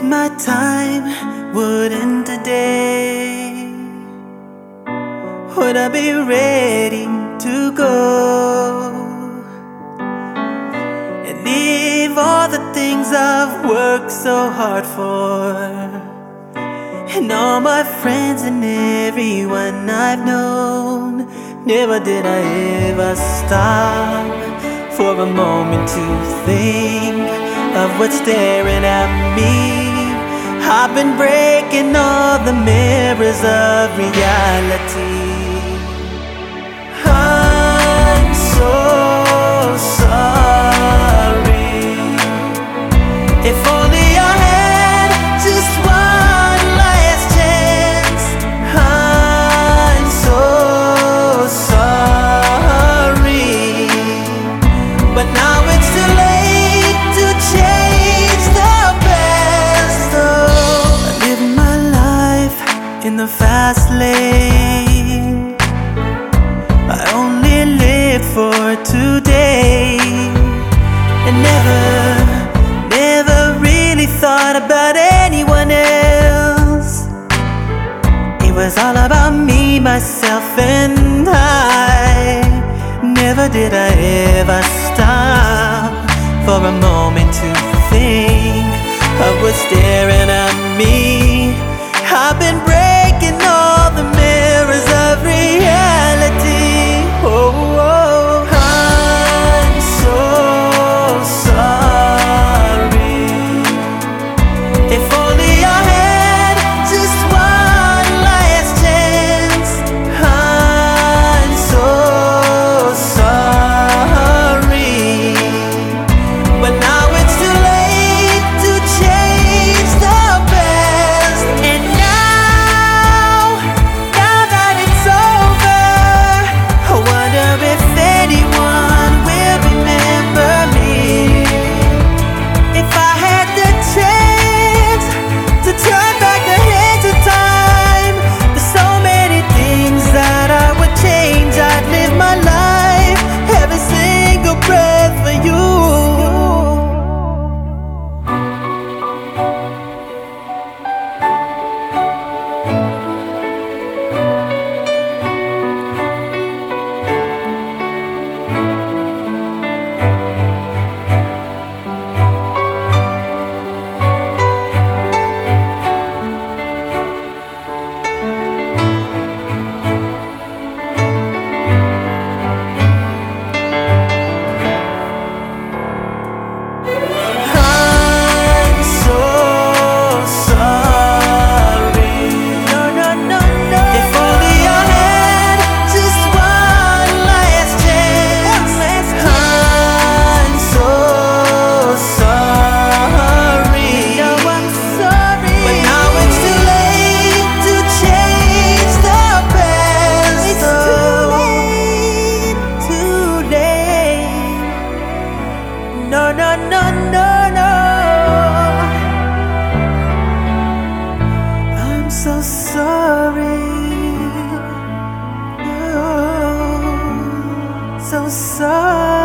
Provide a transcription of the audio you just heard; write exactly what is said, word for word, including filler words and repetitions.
my time would end today, would I be ready to go and leave all the things I've worked so hard for, and all my friends and everyone I've known? Never did I ever stop for a moment to think of what's staring at me. I've been breaking all the mirrors of reality. I'm so sorry. If only I had just one last chance. I'm so sorry, but now it's too late to change the past. Oh, I live my life in the fast lane. I only live for today, and never, never really thought about anyone else. It was all about me, myself, and I. Never did I ever stop for a moment to think of what's staring at me. I've been breaking all the mirrors of reality. Oh, oh, I'm so sorry. If only I had just one last chance. I'm so sorry, but now it's too late to change the past. And now, now that it's over, I wonder if anyone will remember me. If I had the chance to turn back the hands of time, there's so many things that I would change. I'd live my life, every single breath for you. I'm so sorry. No, no, no, no. If only I had just one last chance. I'm so sorry. No, I'm sorry. But now it's too late to change the past. It's too late, too late. No, no, no, no, no. I'm so sorry. Oh, so sorry.